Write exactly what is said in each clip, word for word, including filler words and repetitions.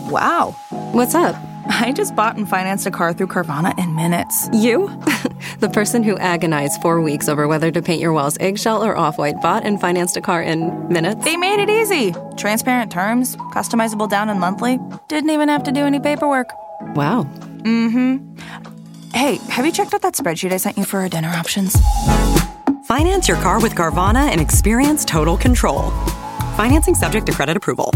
Wow. What's up? I just bought and financed a car through Carvana in minutes. You? The person who agonized four weeks over whether to paint your walls eggshell or off-white bought and financed a car in minutes? They made it easy. Transparent terms, customizable down and monthly. Didn't even have to do any paperwork. Wow. Mm-hmm. Hey, have you checked out that spreadsheet I sent you for our dinner options? Finance your car with Carvana and experience total control. Financing subject to credit approval.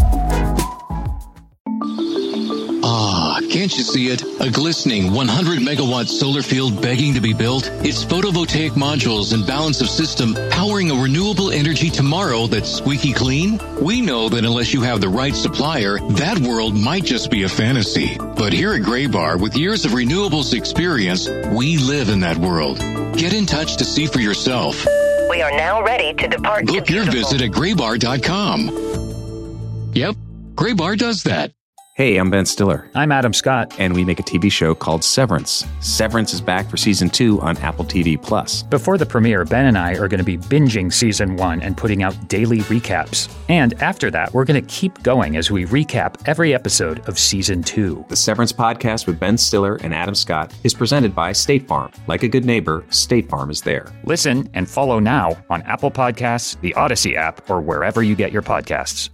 Ah, can't you see it? A glistening one hundred megawatt solar field begging to be built? Its photovoltaic modules and balance of system powering a renewable energy tomorrow that's squeaky clean? We know that unless you have the right supplier, that world might just be a fantasy. But here at Graybar, with years of renewables experience, we live in that world. Get in touch to see for yourself. We are now ready to depart. Book your visit at graybar dot com. Yep, Graybar does that. Hey, I'm Ben Stiller. I'm Adam Scott. And we make a T V show called Severance. Severance is back for season two on Apple T V Plus. Before the premiere, Ben and I are going to be binging season one and putting out daily recaps. And after that, we're going to keep going as we recap every episode of season two. The Severance podcast with Ben Stiller and Adam Scott is presented by State Farm. Like a good neighbor, State Farm is there. Listen and follow now on Apple Podcasts, the Odyssey app, or wherever you get your podcasts.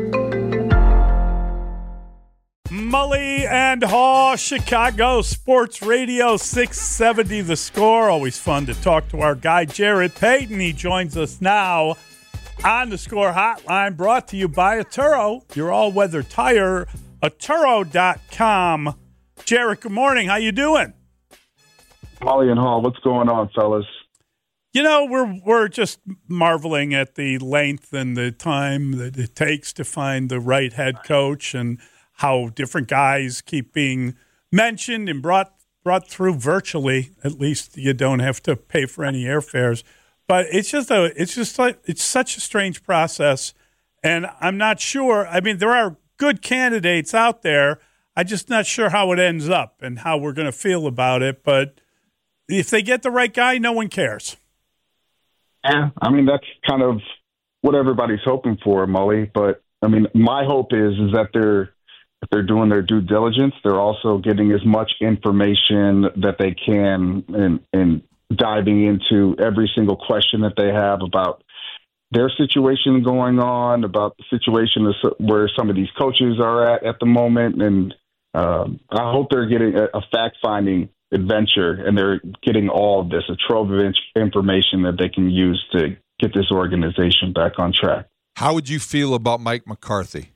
Mully and Haw, Chicago Sports Radio six seventy The Score. Always fun to talk to our guy, Jarrett Payton. He joins us now on the Score Hotline, brought to you by Atturo, your all-weather tire, Atturo dot com. Jarrett, good morning. How you doing? Mully and Haw, what's going on, fellas? You know, we're we're just marveling at the length and the time that it takes to find the right head coach, and how different guys keep being mentioned and brought brought through virtually. At least you don't have to pay for any airfares. But it's just a it's just like it's such a strange process, and I'm not sure. I mean, there are good candidates out there. I'm just not sure how it ends up and how we're going to feel about it. But if they get the right guy, no one cares. Yeah, I mean, that's kind of what everybody's hoping for, Mully. But I mean, my hope is is that they're if they're doing their due diligence, they're also getting as much information that they can and, and diving into every single question that they have about their situation going on, about the situation where some of these coaches are at at the moment. And um, I hope they're getting a, a fact-finding adventure, and they're getting all of this, a trove of information that they can use to get this organization back on track. How would you feel about Mike McCarthy?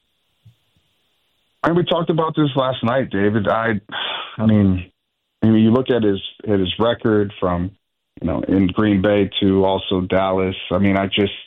And we talked about this last night, David. I, I mean, I mean, you look at his at his record from, you know, in Green Bay to also Dallas. I mean, I just,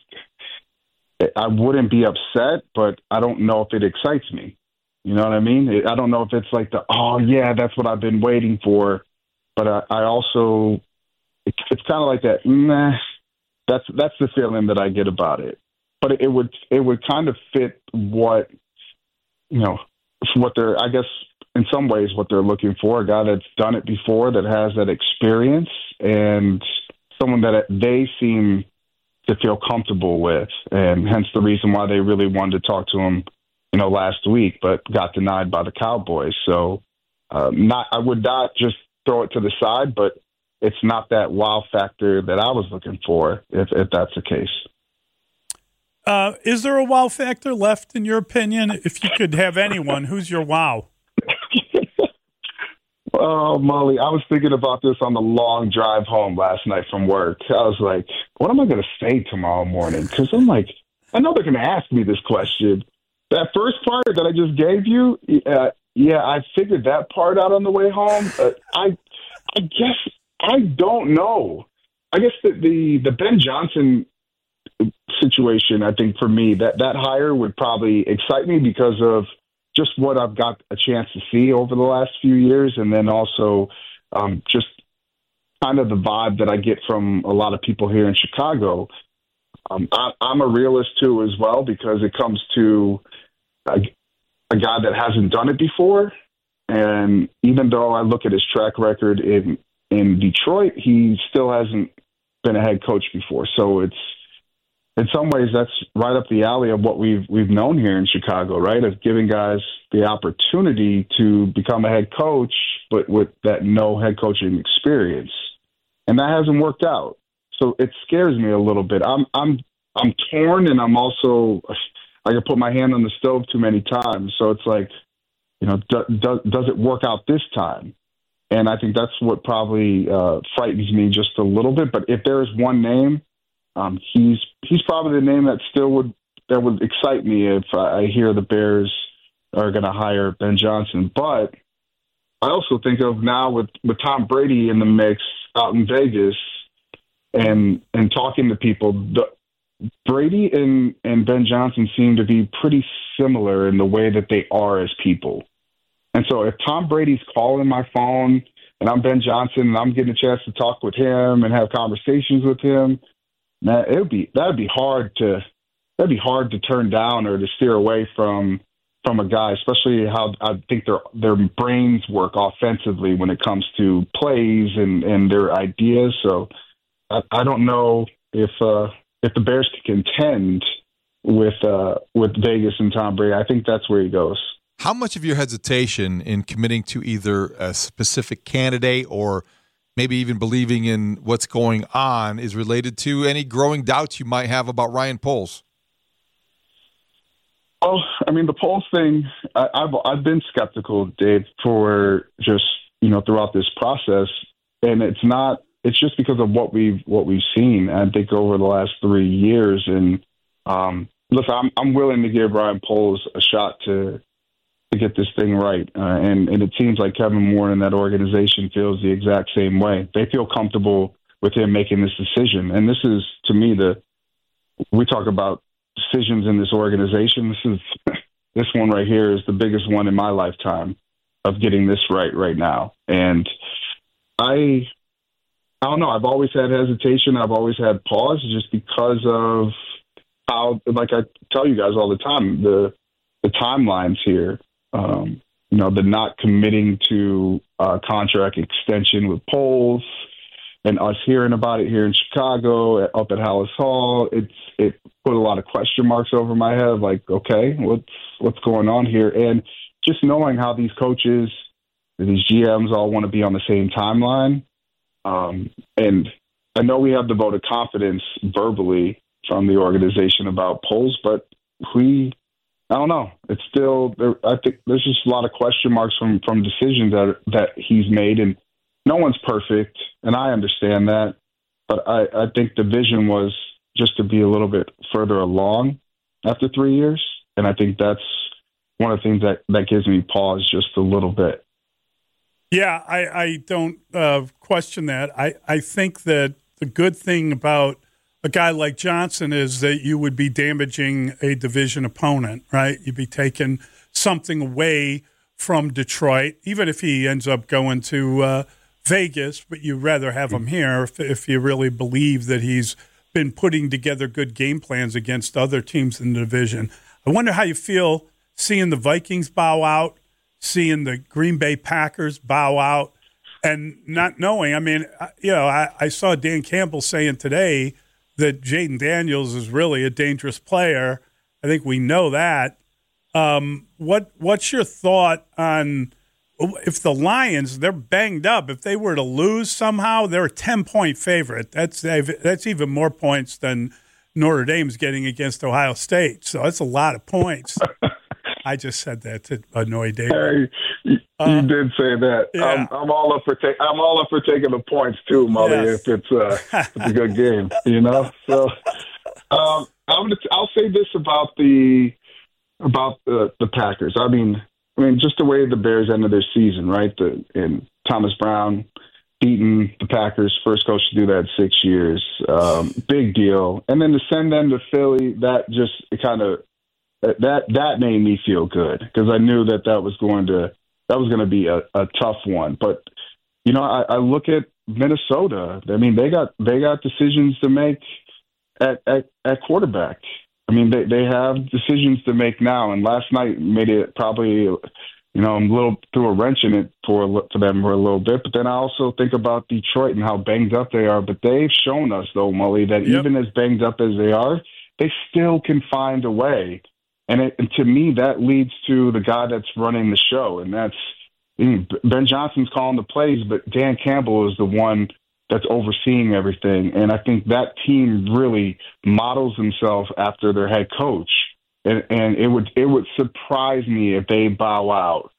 I wouldn't be upset, but I don't know if it excites me. You know what I mean? I don't know if it's like the, oh yeah, that's what I've been waiting for. But I, I also, it, it's kind of like that. Nah, that's that's the feeling that I get about it. But it, it would it would kind of fit what, you know. What they're, I guess, in some ways, what they're looking for, a guy that's done it before, that has that experience, and someone that they seem to feel comfortable with, and hence the reason why they really wanted to talk to him, you know, last week, but got denied by the Cowboys. So, uh, not, I would not just throw it to the side, but it's not that wow factor that I was looking for, if, if that's the case. Uh, is there a wow factor left, in your opinion? If you could have anyone, who's your wow? Oh, Molly, I was thinking about this on the long drive home last night from work. I was like, what am I going to say tomorrow morning? Because I'm like, I know they're going to ask me this question. That first part that I just gave you, uh, yeah, I figured that part out on the way home. Uh, I, I guess I don't know. I guess the the, the Ben Johnson situation, I think for me, that, that hire would probably excite me because of just what I've got a chance to see over the last few years. And then also um, just kind of the vibe that I get from a lot of people here in Chicago. Um, I, I'm a realist too, as well, because it comes to a, a guy that hasn't done it before. And even though I look at his track record in, in Detroit, he still hasn't been a head coach before. So it's, in some ways, that's right up the alley of what we've we've known here in Chicago, right? Of giving guys the opportunity to become a head coach, but with that no head coaching experience, and that hasn't worked out. So it scares me a little bit. I'm I'm I'm torn, and I'm also I can put my hand on the stove too many times. So it's like, you know, do, do, does it work out this time? And I think that's what probably uh, frightens me just a little bit. But if there is one name, um, he's he's probably the name that still would that would excite me if I hear the Bears are going to hire Ben Johnson. But I also think of now with, with Tom Brady in the mix out in Vegas and and talking to people, the, Brady and, and Ben Johnson seem to be pretty similar in the way that they are as people. And so if Tom Brady's calling my phone and I'm Ben Johnson and I'm getting a chance to talk with him and have conversations with him, man, it would be that'd be hard to that'd be hard to turn down or to steer away from from a guy, especially how I think their their brains work offensively when it comes to plays and, and their ideas. So I, I don't know if uh, if the Bears can contend with uh, with Vegas and Tom Brady. I think that's where he goes. How much of your hesitation in committing to either a specific candidate or maybe even believing in what's going on is related to any growing doubts you might have about Ryan Poles? Oh, I mean, the Poles thing, I, I've I've been skeptical, Dave, for just, you know, throughout this process. And it's not, it's just because of what we've, what we've seen, I think, over the last three years. And um, listen, I'm, I'm willing to give Ryan Poles a shot to, to get this thing right. Uh, and, and it seems like Kevin Moore and that organization feels the exact same way. They feel comfortable with him making this decision. And this is, to me, the, we talk about decisions in this organization. This is, this one right here is the biggest one in my lifetime of getting this right right now. And I, I don't know. I've always had hesitation. I've always had pause just because of how, like I tell you guys all the time, the, the timelines here. Um, you know, the not committing to a contract extension with Poles and us hearing about it here in Chicago up at Hallis Hall. It's, it put a lot of question marks over my head. Like, okay, what's, what's going on here? And just knowing how these coaches, these G Ms all want to be on the same timeline. Um, and I know we have the vote of confidence verbally from the organization about Poles, but we, I don't know. It's still, I think there's just a lot of question marks from, from decisions that that he's made, and no one's perfect, and I understand that. But I, I think the vision was just to be a little bit further along after three years, and I think that's one of the things that, that gives me pause just a little bit. Yeah, I, I don't uh, question that. I, I think that the good thing about a guy like Johnson is that you would be damaging a division opponent, right? You'd be taking something away from Detroit, even if he ends up going to uh, Vegas, but you'd rather have him here if, if you really believe that he's been putting together good game plans against other teams in the division. I wonder how you feel seeing the Vikings bow out, seeing the Green Bay Packers bow out, and not knowing. I mean, you know, I, I saw Dan Campbell saying today that Jaden Daniels is really a dangerous player. I think we know that. Um, what What's your thought on if the Lions, they're banged up, if they were to lose somehow, they're a ten-point favorite. That's that's even more points than Notre Dame's getting against Ohio State. So that's a lot of points. I just said that to annoy Dave. Hey, you, uh, you did say that. Yeah. I'm, I'm all up for ta- I'm all up for taking the points too, Molly. Yes. If it's, uh, if it's a good game, you know. So um, I'm gonna t- I'll say this about the about the, the Packers. I mean, I mean, just the way the Bears ended their season, right? The, and Thomas Brown beating the Packers, first coach to do that in six years, um, big deal. And then to send them to Philly, that just kind of. That that made me feel good because I knew that that was going to that was going to be a, a tough one. But you know, I, I look at Minnesota. I mean, they got they got decisions to make at at, at quarterback. I mean, they they have decisions to make now. And last night made it probably, you know, a little threw a wrench in it for for them for a little bit. But then I also think about Detroit and how banged up they are. But they've shown us, though, Mully, that yep. even as banged up as they are, they still can find a way. And, it, and to me, that leads to the guy that's running the show, and that's I mean, Ben Johnson's calling the plays, but Dan Campbell is the one that's overseeing everything. And I think that team really models himself after their head coach. And, and it would it would surprise me if they bow out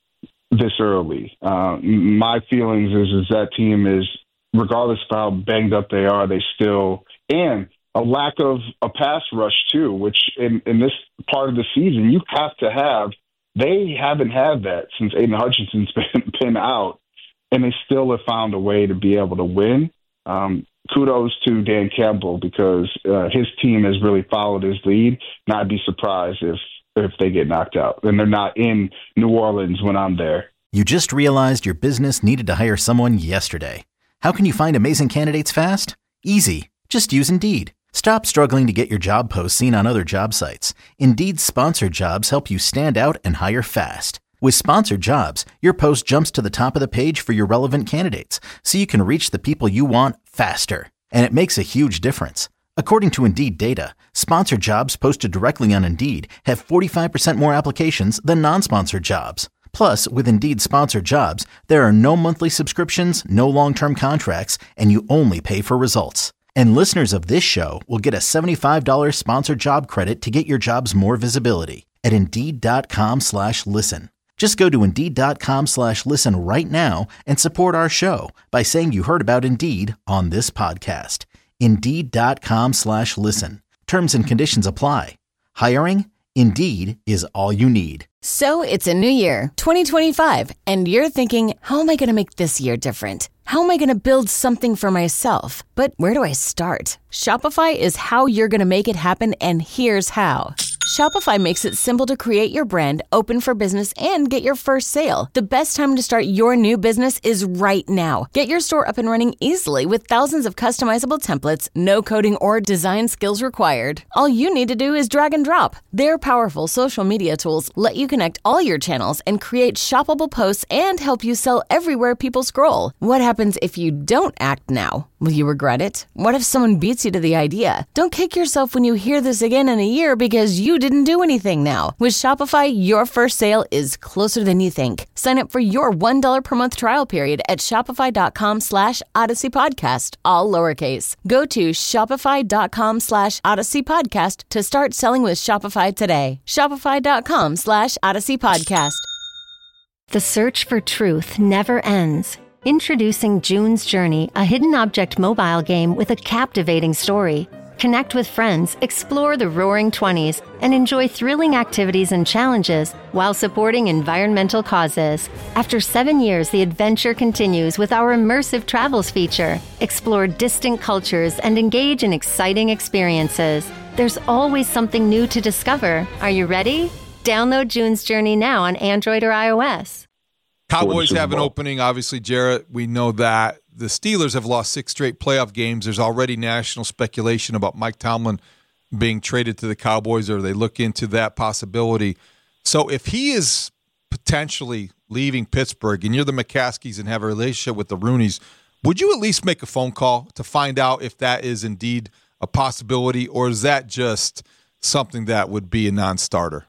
this early. Uh, my feelings is, is that team is, regardless of how banged up they are, they still – and a lack of a pass rush too, which in, in this part of the season you have to have. They haven't had that since Aiden Hutchinson's been, been out, and they still have found a way to be able to win. Um, kudos to Dan Campbell because uh, his team has really followed his lead, and I'd be surprised if, if they get knocked out. And they're not in New Orleans when I'm there. You just realized your business needed to hire someone yesterday. How can you find amazing candidates fast? Easy. Just use Indeed. Stop struggling to get your job posts seen on other job sites. Indeed's sponsored jobs help you stand out and hire fast. With sponsored jobs, your post jumps to the top of the page for your relevant candidates, so you can reach the people you want faster. And it makes a huge difference. According to Indeed data, sponsored jobs posted directly on Indeed have forty-five percent more applications than non-sponsored jobs. Plus, with Indeed sponsored jobs, there are no monthly subscriptions, no long-term contracts, and you only pay for results. And listeners of this show will get a seventy-five dollars sponsored job credit to get your jobs more visibility at Indeed.com slash listen. Just go to Indeed.com slash listen right now and support our show by saying you heard about Indeed on this podcast. Indeed.com slash listen. Terms and conditions apply. Hiring? Indeed is all you need. So it's a new year, twenty twenty-five, and you're thinking, how am I going to make this year different? How am I going to build something for myself? But where do I start? Shopify is how you're going to make it happen, and here's how. Shopify makes it simple to create your brand, open for business, and get your first sale. The best time to start your new business is right now. Get your store up and running easily with thousands of customizable templates, no coding or design skills required. All you need to do is drag and drop. Their powerful social media tools let you connect all your channels and create shoppable posts and help you sell everywhere people scroll. What happens if you don't act now? Will you regret it? What if someone beats you to the idea? Don't kick yourself when you hear this again in a year because you didn't do anything now. With Shopify, your first sale is closer than you think. Sign up for your one dollar per month trial period at shopify.com slash Odyssey Podcast, all lowercase. Go to shopify.com slash Odyssey Podcast to start selling with Shopify today. Shopify.com slash Odyssey Podcast. The search for truth never ends. Introducing June's Journey, a hidden object mobile game with a captivating story. Connect with friends, explore the Roaring Twenties, and enjoy thrilling activities and challenges while supporting environmental causes. After seven years, the adventure continues with our immersive travels feature. Explore distant cultures and engage in exciting experiences. There's always something new to discover. Are you ready? Download June's Journey now on Android or iOS. Cowboys have an opening, obviously, Jarrett. We know that. The Steelers have lost six straight playoff games. There's already national speculation about Mike Tomlin being traded to the Cowboys, or they look into that possibility. So if he is potentially leaving Pittsburgh and you're the McCaskies and have a relationship with the Rooneys, would you at least make a phone call to find out if that is indeed a possibility, or is that just something that would be a non-starter?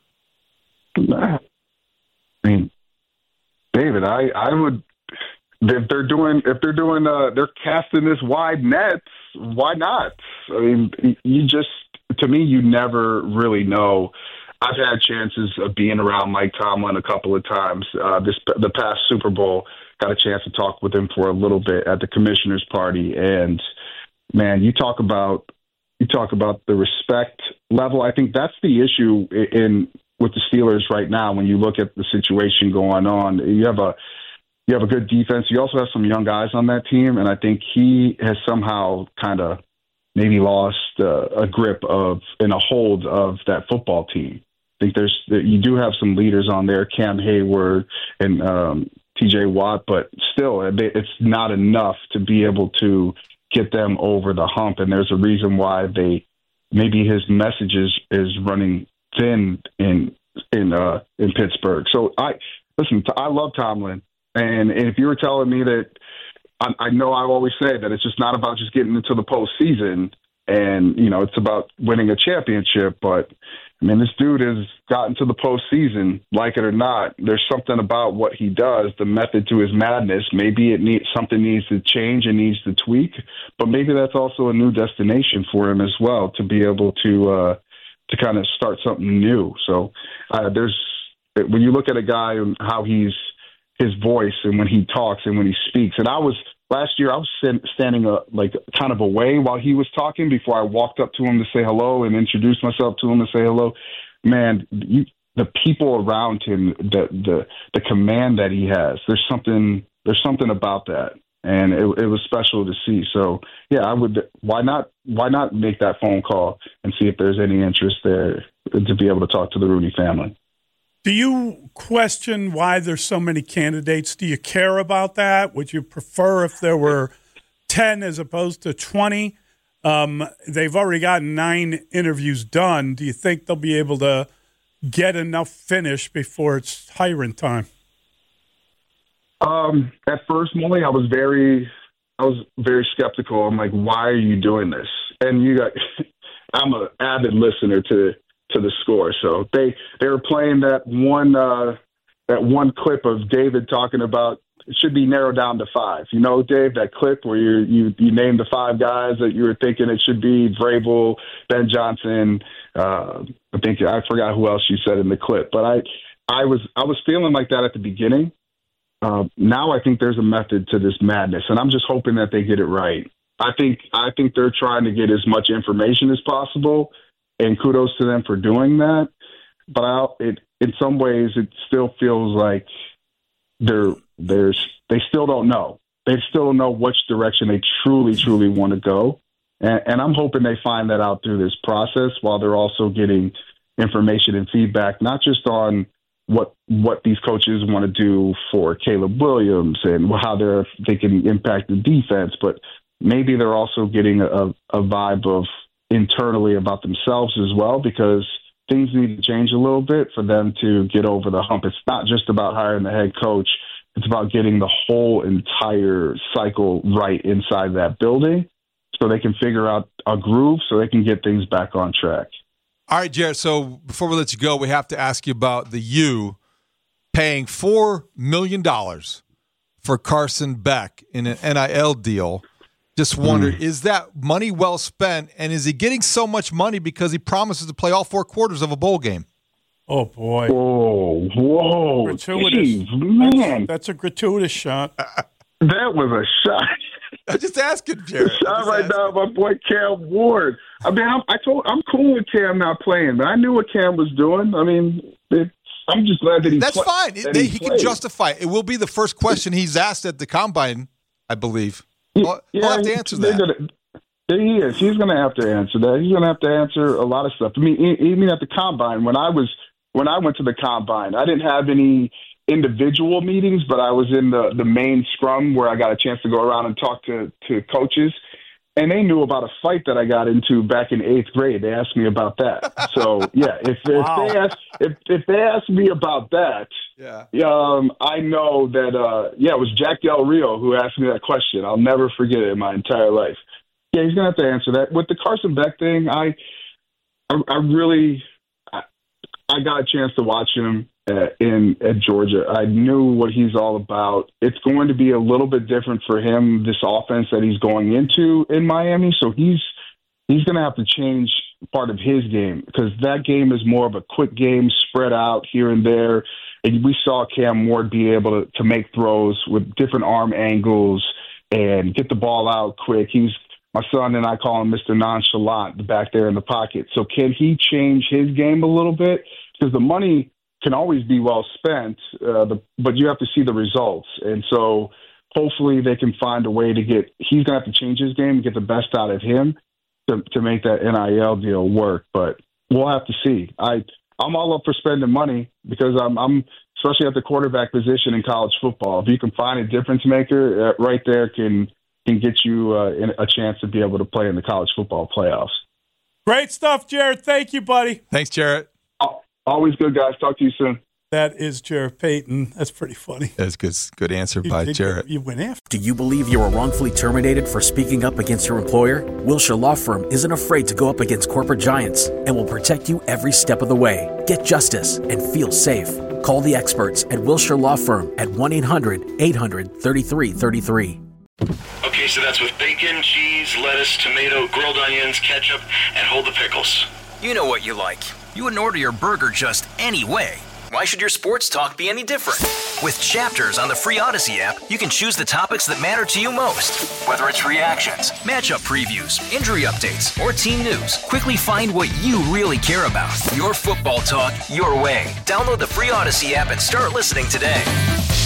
I mean, David, I, I would if they're doing if they're doing uh, they're casting this wide nets, why not? I mean, you just to me, you never really know. I've had chances of being around Mike Tomlin a couple of times. Uh, this the past Super Bowl, got a chance to talk with him for a little bit at the commissioner's party, and man, you talk about you talk about the respect level. I think that's the issue in. with the Steelers right now. When you look at the situation going on, you have a you have a good defense. You also have some young guys on that team, and I think he has somehow kind of maybe lost uh, a grip of and a hold of that football team. I think there's you do have some leaders on there, Cam Hayward and um, T J Watt, but still, it's not enough to be able to get them over the hump. And there's a reason why they maybe his message is, is running thin in in uh, in Pittsburgh. So I listen. I love Tomlin, and, and if you were telling me that, I, I know I always say that it's just not about just getting into the postseason, and, you know, it's about winning a championship. But, I mean, this dude has gotten to the postseason, like it or not. There's something about what he does, the method to his madness. Maybe it needs something needs to change and needs to tweak, but maybe that's also a new destination for him as well, to be able to uh, to kind of start something new. So uh, there's when you look at a guy and how he's his voice and when he talks and when he speaks, and I was last year I was standing uh, like kind of away while he was talking before I walked up to him to say hello and introduce myself to him and say hello. Man, you, the people around him, the the the command that he has, there's something there's something about that, and it, it was special to see. So yeah, I would. Why not? Why not make that phone call and see if there's any interest there to be able to talk to the Rooney family? Do you question why there's so many candidates? Do you care about that? Would you prefer if there were ten as opposed to twenty? Um, they've already gotten nine interviews done. Do you think they'll be able to get enough finished before it's hiring time? Um, at first, Molly, I was very, I was very skeptical. I'm like, why are you doing this? And you got, I'm an avid listener to. to the Score. So they, they were playing that one, uh, that one clip of David talking about it should be narrowed down to five. You know, Dave, that clip where you, you, you named the five guys that you were thinking it should be: Vrabel, Ben Johnson. Uh, I think I forgot who else you said in the clip, but I, I was, I was feeling like that at the beginning. Uh, now I think there's a method to this madness, and I'm just hoping that they get it right. I think, I think they're trying to get as much information as possible. And kudos to them for doing that. But I'll, it, in some ways, it still feels like they're, they're, they still don't know. They still don't know which direction they truly, truly want to go. And, and I'm hoping they find that out through this process while they're also getting information and feedback, not just on what what these coaches want to do for Caleb Williams and how they're, they can impact the defense, but maybe they're also getting a, a vibe of internally about themselves as well, because things need to change a little bit for them to get over the hump. It's not just about hiring the head coach. It's about getting the whole entire cycle right inside that building so they can figure out a groove so they can get things back on track. All right, Jared, so before we let you go, we have to ask you about the U paying four million dollars for Carson Beck in an N I L deal. Just wonder, mm. is that money well spent, and is he getting so much money because he promises to play all four quarters of a bowl game? Oh, boy. Whoa, whoa. Gratuitous. Geez, man. That's, that's a gratuitous shot. That was a shot. I'm just asking, Jared. Shot right now, my boy Cam Ward. I mean, I'm, I told, I'm cool with Cam not playing, but I knew what Cam was doing. I mean, it, I'm just glad that he That's play, fine. That he he, he can justify it. It will be the first question he's asked at the Combine, I believe. I'll, yeah, I'll have to answer that. Gonna, he is. He's going to have to answer that. He's going to have to answer a lot of stuff. I mean, even at the Combine, when I was when I went to the Combine, I didn't have any individual meetings, but I was in the, the main scrum where I got a chance to go around and talk to, to coaches. And they knew about a fight that I got into back in eighth grade. They asked me about that. So yeah, if, wow. if they ask if if they ask me about that, yeah, um, I know that uh, yeah, it was Jack Del Rio who asked me that question. I'll never forget it in my entire life. Yeah, he's gonna have to answer that. With the Carson Beck thing, I I, I really I, I got a chance to watch him at, in at Georgia. I knew what he's all about. It's going to be a little bit different for him, this offense that he's going into in Miami. So he's he's going to have to change part of his game, because that game is more of a quick game, spread out here and there. And we saw Cam Ward be able to, to make throws with different arm angles and get the ball out quick. He's my son and I call him Mister Nonchalant back there in the pocket. So can he change his game a little bit? Because the money can always be well spent, uh, the, but you have to see the results. And so hopefully they can find a way to get – he's going to have to change his game and get the best out of him to, to make that N I L deal work. But we'll have to see. I, I'm all up for spending money because I'm, I'm – especially at the quarterback position in college football. If you can find a difference maker, uh, right there can can get you uh, in a chance to be able to play in the college football playoffs. Great stuff, Jared. Thank you, buddy. Thanks, Jared. Always good, guys. Talk to you soon. That is Jarrett Payton. That's pretty funny. That's good. Good answer by you, Jarrett. You went after. Do you believe you were wrongfully terminated for speaking up against your employer? Wilshire Law Firm isn't afraid to go up against corporate giants and will protect you every step of the way. Get justice and feel safe. Call the experts at Wilshire Law Firm at one eight hundred eight hundred thirty-three thirty-three. Okay, so that's with bacon, cheese, lettuce, tomato, grilled onions, ketchup, and hold the pickles. You know what you like. You wouldn't order your burger just any way. Why should your sports talk be any different? With Chapters on the free Odyssey app, you can choose the topics that matter to you most. Whether it's reactions, matchup previews, injury updates, or team news, quickly find what you really care about. Your football talk, your way. Download the free Odyssey app and start listening today.